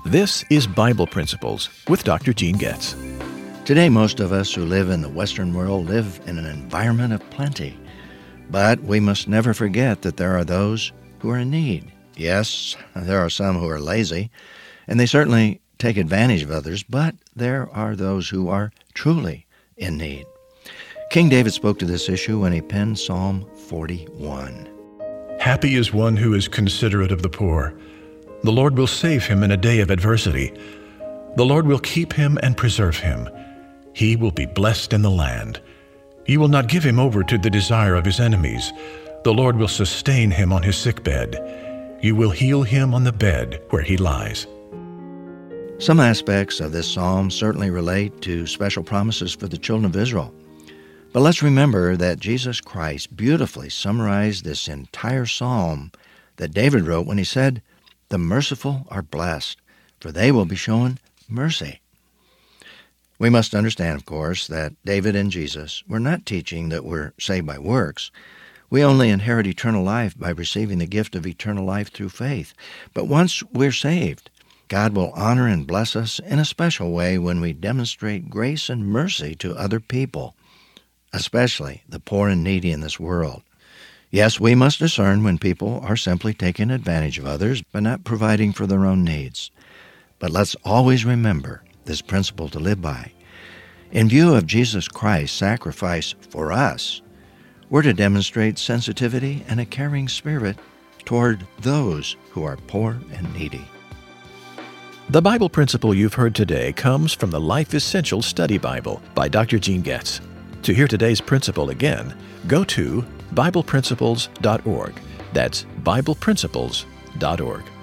This is Bible Principles with Dr. Gene Getz. Today, most of us who live in the Western world live in an environment of plenty. But we must never forget that there are those who are in need. Yes, there are some who are lazy, and they certainly take advantage of others, but there are those who are truly in need. King David spoke to this issue when he penned Psalm 41. Happy is one who is considerate of the poor. The Lord will save him in a day of adversity. The Lord will keep him and preserve him. He will be blessed in the land. You will not give him over to the desire of his enemies. The Lord will sustain him on his sickbed. You will heal him on the bed where he lies. Some aspects of this psalm certainly relate to special promises for the children of Israel. But let's remember that Jesus Christ beautifully summarized this entire psalm that David wrote when he said, "The merciful are blessed, for they will be shown mercy." We must understand, of course, that David and Jesus were not teaching that we're saved by works. We only inherit eternal life by receiving the gift of eternal life through faith. But once we're saved, God will honor and bless us in a special way when we demonstrate grace and mercy to other people, especially the poor and needy in this world. Yes, we must discern when people are simply taking advantage of others by not providing for their own needs. But let's always remember this principle to live by. In view of Jesus Christ's sacrifice for us, we're to demonstrate sensitivity and a caring spirit toward those who are poor and needy. The Bible principle you've heard today comes from the Life Essential Study Bible by Dr. Gene Getz. To hear today's principle again, go to BiblePrinciples.org. That's BiblePrinciples.org.